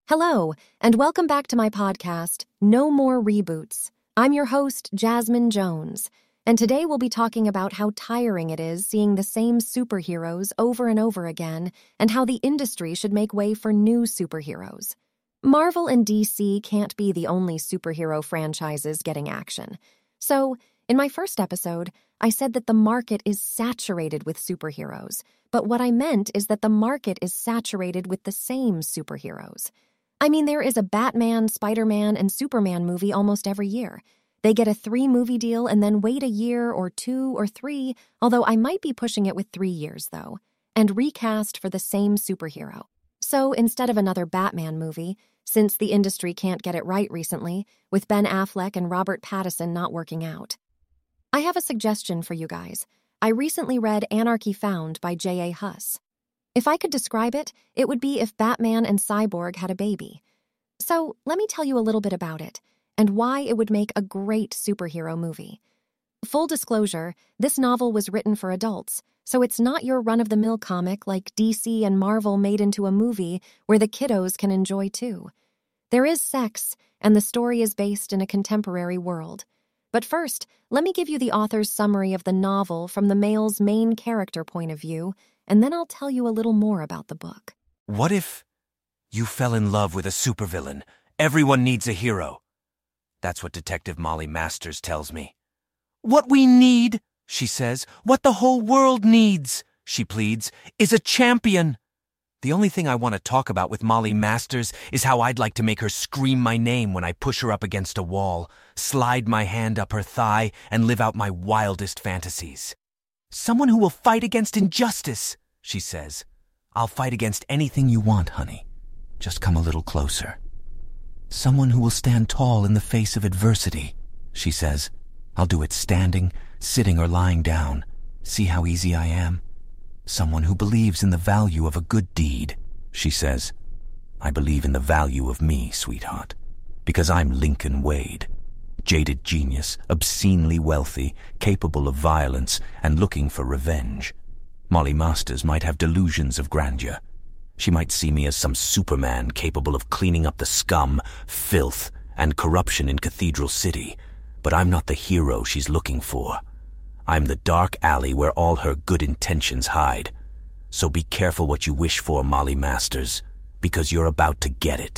Hello, and welcome back to my podcast, No More Reboots. I'm your host, Jasmine Jones, and today we'll be talking about how tiring it is seeing the same superheroes over and over again, and how the industry should make way for new superheroes. Marvel and DC can't be the only superhero franchises getting action. So, in my first episode, I said that the market is saturated with superheroes, but what I meant is that the market is saturated with the same superheroes. I mean, there is a Batman, Spider-Man, and Superman movie almost every year. They get a 3-movie deal and then wait a year or 2 or 3, although I might be pushing it with 3 years, though, and recast for the same superhero. So instead of another Batman movie, since the industry can't get it right recently, with Ben Affleck and Robert Pattinson not working out, I have a suggestion for you guys. I recently read Anarchy Found by J.A. Huss. If I could describe it, it would be if Batman and Cyborg had a baby. So let me tell you a little bit about it, and why it would make a great superhero movie. Full disclosure, this novel was written for adults, so it's not your run-of-the-mill comic like DC and Marvel made into a movie where the kiddos can enjoy too. There is sex, and the story is based in a contemporary world. But first, let me give you the author's summary of the novel from the male's main character point of view, and then I'll tell you a little more about the book. What if you fell in love with a supervillain? Everyone needs a hero. That's what Detective Molly Masters tells me. What we need, she says, what the whole world needs, she pleads, is a champion. The only thing I want to talk about with Molly Masters is how I'd like to make her scream my name when I push her up against a wall, slide my hand up her thigh, and live out my wildest fantasies. Someone who will fight against injustice, she says. I'll fight against anything you want, honey. Just come a little closer. Someone who will stand tall in the face of adversity, she says. I'll do it standing, sitting, or lying down. See how easy I am? Someone who believes in the value of a good deed, she says. I believe in the value of me, sweetheart, because I'm Lincoln Wade. Jaded genius, obscenely wealthy, capable of violence, and looking for revenge. Molly Masters might have delusions of grandeur. She might see me as some Superman capable of cleaning up the scum, filth, and corruption in Cathedral City, but I'm not the hero she's looking for. I'm the dark alley where all her good intentions hide. So be careful what you wish for, Molly Masters, because you're about to get it.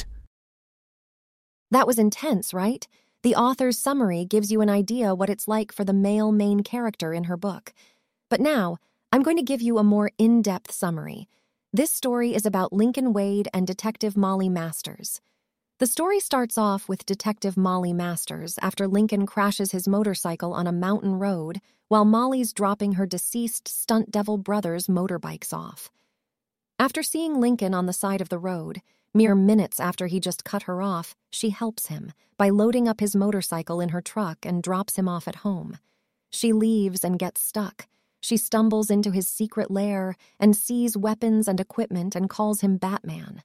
That was intense, right? The author's summary gives you an idea what it's like for the male main character in her book. But now, I'm going to give you a more in-depth summary. This story is about Lincoln Wade and Detective Molly Masters. The story starts off with Detective Molly Masters after Lincoln crashes his motorcycle on a mountain road while Molly's dropping her deceased stunt devil brother's motorbikes off. After seeing Lincoln on the side of the road, mere minutes after he just cut her off, she helps him by loading up his motorcycle in her truck and drops him off at home. She leaves and gets stuck. She stumbles into his secret lair and sees weapons and equipment and calls him Batman.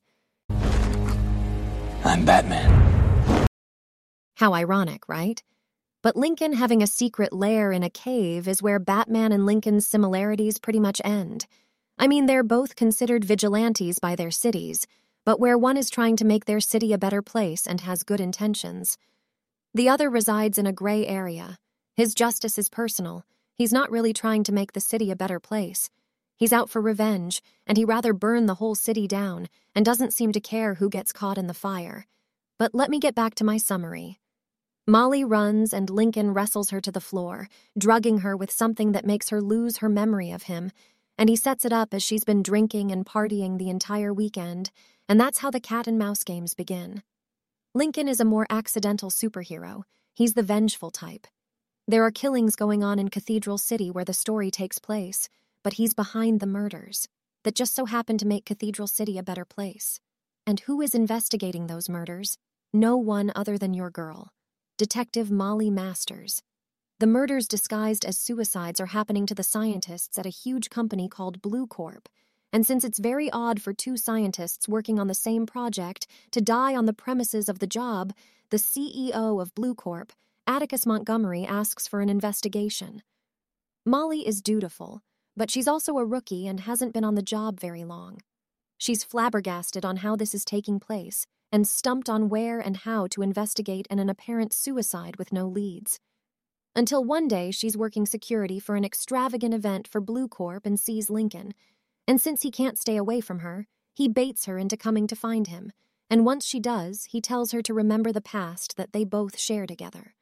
I'm Batman. How ironic, right? But Lincoln having a secret lair in a cave is where Batman and Lincoln's similarities pretty much end. I mean, they're both considered vigilantes by their cities, but where one is trying to make their city a better place and has good intentions. The other resides in a gray area. His justice is personal. He's not really trying to make the city a better place. He's out for revenge, and he'd rather burn the whole city down, and doesn't seem to care who gets caught in the fire. But let me get back to my summary. Molly runs and Lincoln wrestles her to the floor, drugging her with something that makes her lose her memory of him, and he sets it up as she's been drinking and partying the entire weekend, and that's how the cat and mouse games begin. Lincoln is a more accidental superhero. He's the vengeful type. There are killings going on in Cathedral City where the story takes place, but he's behind the murders that just so happen to make Cathedral City a better place. And who is investigating those murders? No one other than your girl, Detective Molly Masters. The murders disguised as suicides are happening to the scientists at a huge company called Blue Corp, and since it's very odd for 2 scientists working on the same project to die on the premises of the job, the CEO of Blue Corp, Atticus Montgomery, asks for an investigation. Molly is dutiful, but she's also a rookie and hasn't been on the job very long. She's flabbergasted on how this is taking place, and stumped on where and how to investigate an apparent suicide with no leads. Until one day she's working security for an extravagant event for Blue Corp and sees Lincoln, and since he can't stay away from her, he baits her into coming to find him, and once she does, he tells her to remember the past that they both share together.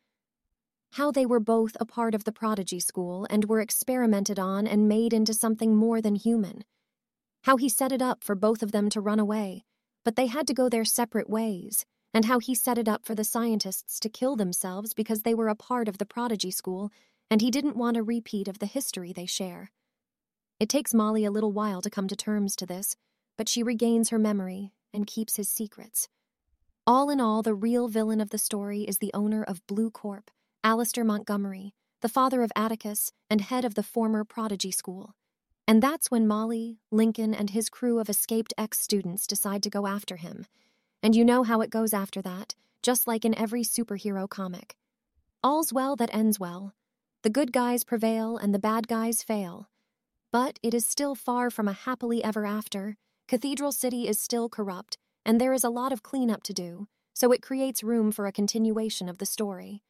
How they were both a part of the prodigy school and were experimented on and made into something more than human. How he set it up for both of them to run away, but they had to go their separate ways, and how he set it up for the scientists to kill themselves because they were a part of the prodigy school and he didn't want a repeat of the history they share. It takes Molly a little while to come to terms to this, but she regains her memory and keeps his secrets. All in all, the real villain of the story is the owner of Blue Corp, Alistair Montgomery, the father of Atticus and head of the former prodigy school. And that's when Molly, Lincoln, and his crew of escaped ex-students decide to go after him. And you know how it goes after that, just like in every superhero comic. All's well that ends well. The good guys prevail and the bad guys fail. But it is still far from a happily ever after. Cathedral City is still corrupt, and there is a lot of cleanup to do, so it creates room for a continuation of the story.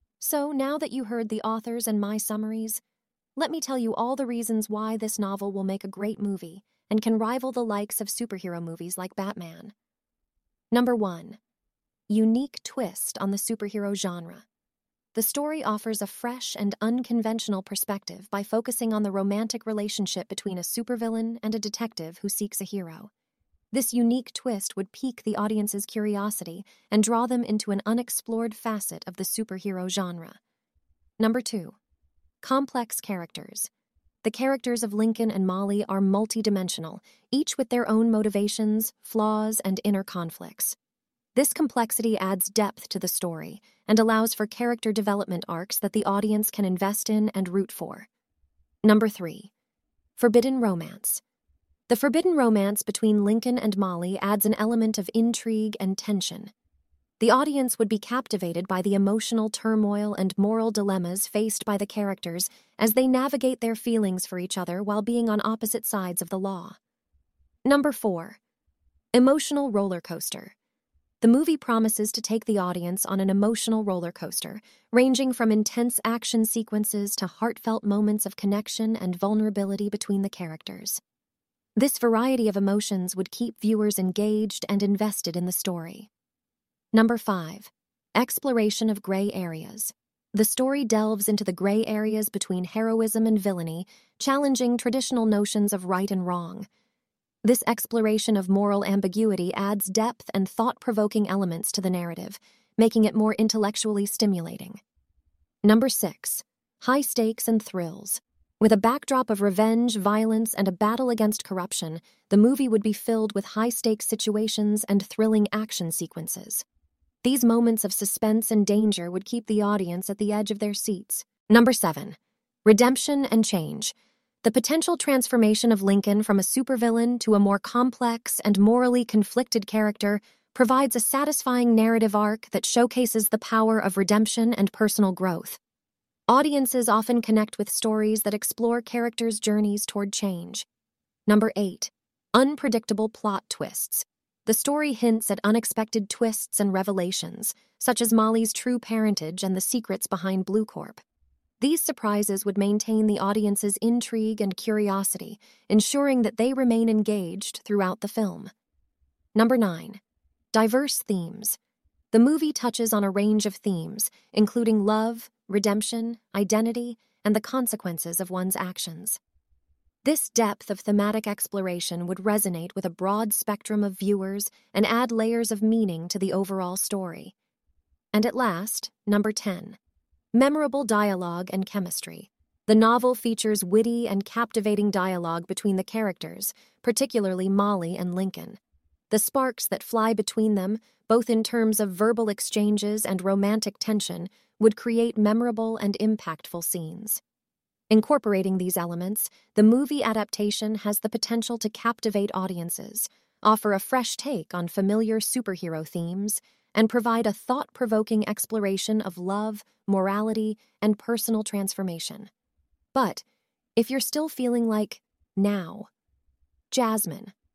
So now that you heard the authors and my summaries, let me tell you all the reasons why this novel will make a great movie and can rival the likes of superhero movies like Batman. Number 1. Unique twist on the superhero genre. The story offers a fresh and unconventional perspective by focusing on the romantic relationship between a supervillain and a detective who seeks a hero. This unique twist would pique the audience's curiosity and draw them into an unexplored facet of the superhero genre. Number 2. Complex characters. The characters of Lincoln and Molly are multidimensional, each with their own motivations, flaws, and inner conflicts. This complexity adds depth to the story and allows for character development arcs that the audience can invest in and root for. Number 3. Forbidden romance. The forbidden romance between Lincoln and Molly adds an element of intrigue and tension. The audience would be captivated by the emotional turmoil and moral dilemmas faced by the characters as they navigate their feelings for each other while being on opposite sides of the law. Number 4. Emotional roller coaster. The movie promises to take the audience on an emotional roller coaster, ranging from intense action sequences to heartfelt moments of connection and vulnerability between the characters. This variety of emotions would keep viewers engaged and invested in the story. Number 5. Exploration of gray areas. The story delves into the gray areas between heroism and villainy, challenging traditional notions of right and wrong. This exploration of moral ambiguity adds depth and thought-provoking elements to the narrative, making it more intellectually stimulating. Number 6. High stakes and thrills. With a backdrop of revenge, violence, and a battle against corruption, the movie would be filled with high-stakes situations and thrilling action sequences. These moments of suspense and danger would keep the audience at the edge of their seats. Number 7. Redemption and change. The potential transformation of Lincoln from a supervillain to a more complex and morally conflicted character provides a satisfying narrative arc that showcases the power of redemption and personal growth. Audiences often connect with stories that explore characters' journeys toward change. Number 8. Unpredictable plot twists. The story hints at unexpected twists and revelations, such as Molly's true parentage and the secrets behind Blue Corp. These surprises would maintain the audience's intrigue and curiosity, ensuring that they remain engaged throughout the film. Number 9. Diverse themes. The movie touches on a range of themes, including love, redemption, identity, and the consequences of one's actions. This depth of thematic exploration would resonate with a broad spectrum of viewers and add layers of meaning to the overall story. And at last, number 10. Memorable dialogue and chemistry. The novel features witty and captivating dialogue between the characters, particularly Molly and Lincoln. The sparks that fly between them, both in terms of verbal exchanges and romantic tension, would create memorable and impactful scenes. Incorporating these elements, the movie adaptation has the potential to captivate audiences, offer a fresh take on familiar superhero themes, and provide a thought-provoking exploration of love, morality, and personal transformation. But if you're still feeling like, now, Jasmine,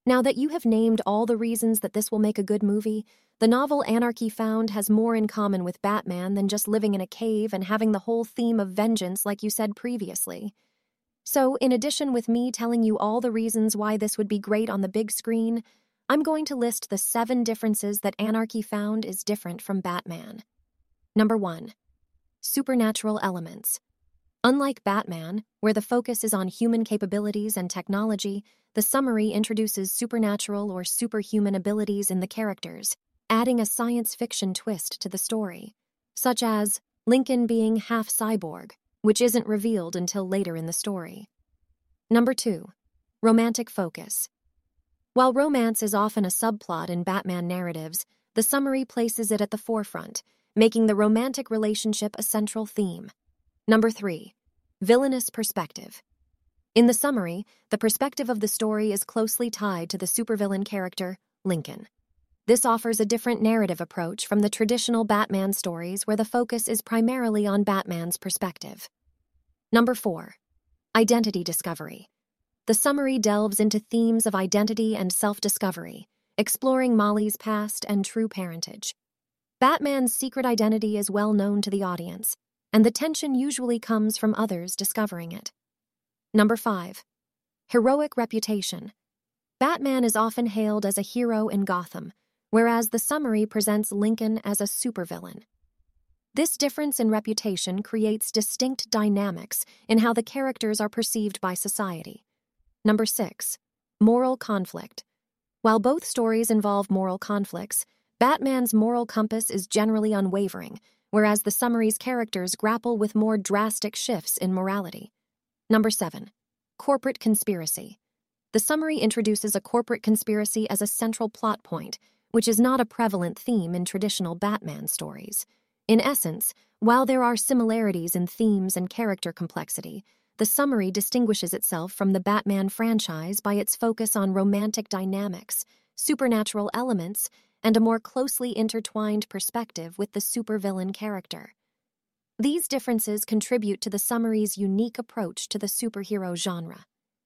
Now that you have named all the reasons that this will make a good movie, the novel Anarchy Found has more in common with Batman than just living in a cave and having the whole theme of vengeance like you said previously. So, in addition with me telling you all the reasons why this would be great on the big screen, I'm going to list the 7 differences that Anarchy Found is different from Batman. Number 1. Supernatural elements. Unlike Batman, where the focus is on human capabilities and technology, the summary introduces supernatural or superhuman abilities in the characters, adding a science fiction twist to the story, such as Lincoln being half cyborg, which isn't revealed until later in the story. Number 2. Romantic focus. While romance is often a subplot in Batman narratives, the summary places it at the forefront, making the romantic relationship a central theme. Number 3. Villainous perspective. In the summary, the perspective of the story is closely tied to the supervillain character, Lincoln. This offers a different narrative approach from the traditional Batman stories where the focus is primarily on Batman's perspective. Number 4. Identity discovery. The summary delves into themes of identity and self-discovery, exploring Molly's past and true parentage. Batman's secret identity is well known to the audience, and the tension usually comes from others discovering it. Number 5. Heroic reputation. Batman is often hailed as a hero in Gotham, whereas the summary presents Lincoln as a supervillain. This difference in reputation creates distinct dynamics in how the characters are perceived by society. Number 6. Moral conflict. While both stories involve moral conflicts, Batman's moral compass is generally unwavering, whereas the summary's characters grapple with more drastic shifts in morality. Number 7. Corporate conspiracy. The summary introduces a corporate conspiracy as a central plot point, which is not a prevalent theme in traditional Batman stories. In essence, while there are similarities in themes and character complexity, the summary distinguishes itself from the Batman franchise by its focus on romantic dynamics, supernatural elements, and a more closely intertwined perspective with the supervillain character. These differences contribute to the summary's unique approach to the superhero genre.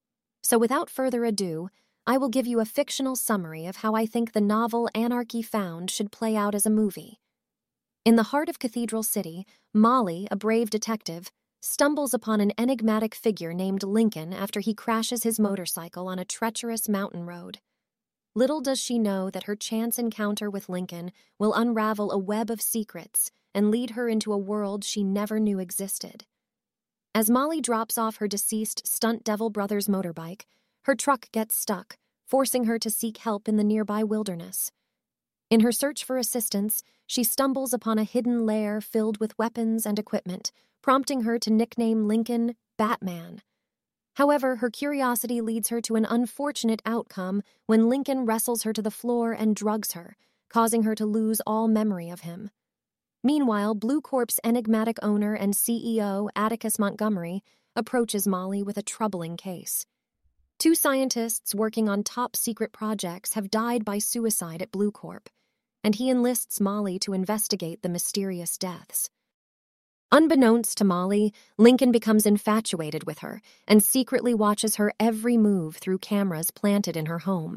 So without further ado, I will give you a fictional summary of how I think the novel Anarchy Found should play out as a movie. In the heart of Cathedral City, Molly, a brave detective, stumbles upon an enigmatic figure named Lincoln after he crashes his motorcycle on a treacherous mountain road. Little does she know that her chance encounter with Lincoln will unravel a web of secrets and lead her into a world she never knew existed. As Molly drops off her deceased Stunt Devil brother's motorbike, her truck gets stuck, forcing her to seek help in the nearby wilderness. In her search for assistance, she stumbles upon a hidden lair filled with weapons and equipment, prompting her to nickname Lincoln Batman. However, her curiosity leads her to an unfortunate outcome when Lincoln wrestles her to the floor and drugs her, causing her to lose all memory of him. Meanwhile, Blue Corp's enigmatic owner and CEO, Atticus Montgomery, approaches Molly with a troubling case. 2 scientists working on top-secret projects have died by suicide at Blue Corp, and he enlists Molly to investigate the mysterious deaths. Unbeknownst to Molly, Lincoln becomes infatuated with her and secretly watches her every move through cameras planted in her home.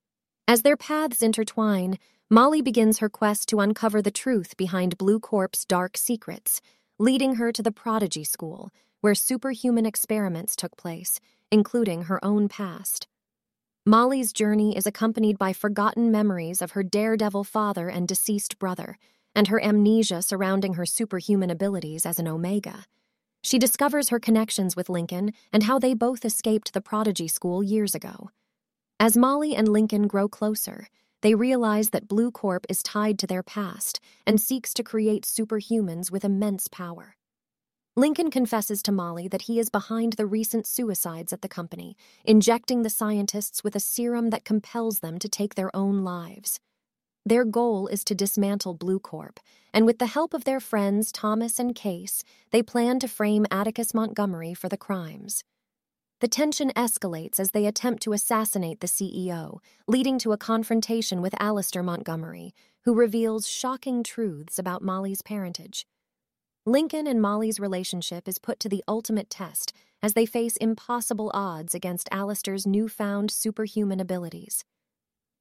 As their paths intertwine, Molly begins her quest to uncover the truth behind Blue Corp's dark secrets, leading her to the Prodigy School, where superhuman experiments took place, including her own past. Molly's journey is accompanied by forgotten memories of her daredevil father and deceased brother, and her amnesia surrounding her superhuman abilities as an Omega. She discovers her connections with Lincoln and how they both escaped the Prodigy School years ago. As Molly and Lincoln grow closer, they realize that Blue Corp is tied to their past and seeks to create superhumans with immense power. Lincoln confesses to Molly that he is behind the recent suicides at the company, injecting the scientists with a serum that compels them to take their own lives. Their goal is to dismantle Blue Corp, and with the help of their friends Thomas and Case, they plan to frame Atticus Montgomery for the crimes. The tension escalates as they attempt to assassinate the CEO, leading to a confrontation with Alistair Montgomery, who reveals shocking truths about Molly's parentage. Lincoln and Molly's relationship is put to the ultimate test as they face impossible odds against Alistair's newfound superhuman abilities.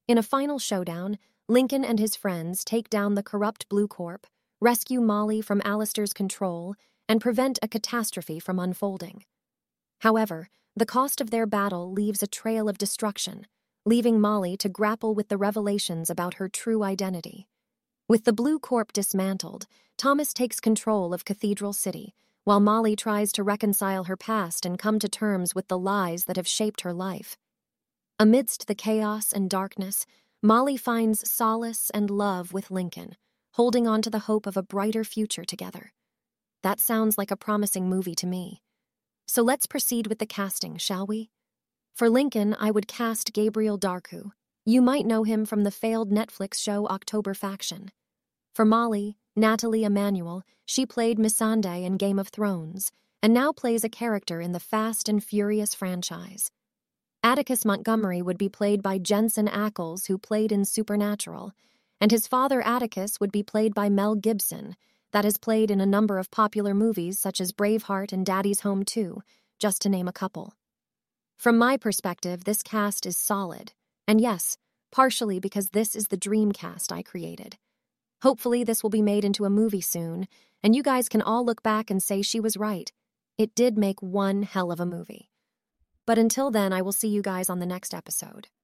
In a final showdown, Lincoln and his friends take down the corrupt Blue Corp, rescue Molly from Alistair's control, and prevent a catastrophe from unfolding. However, the cost of their battle leaves a trail of destruction, leaving Molly to grapple with the revelations about her true identity. With the Blue Corp dismantled, Thomas takes control of Cathedral City, while Molly tries to reconcile her past and come to terms with the lies that have shaped her life. Amidst the chaos and darkness, Molly finds solace and love with Lincoln, holding on to the hope of a brighter future together. That sounds like a promising movie to me. So let's proceed with the casting, shall we? For Lincoln, I would cast Gabriel Darku. You might know him from the failed Netflix show October Faction. For Molly, Natalie Emmanuel, she played Missandei in Game of Thrones, and now plays a character in the Fast and Furious franchise. Atticus Montgomery would be played by Jensen Ackles, who played in Supernatural, and his father Atticus would be played by Mel Gibson, that has played in a number of popular movies such as Braveheart and Daddy's Home 2, just to name a couple. From my perspective, this cast is solid, and yes, partially because this is the dream cast I created. Hopefully this will be made into a movie soon, and you guys can all look back and say she was right. It did make one hell of a movie. But until then, I will see you guys on the next episode.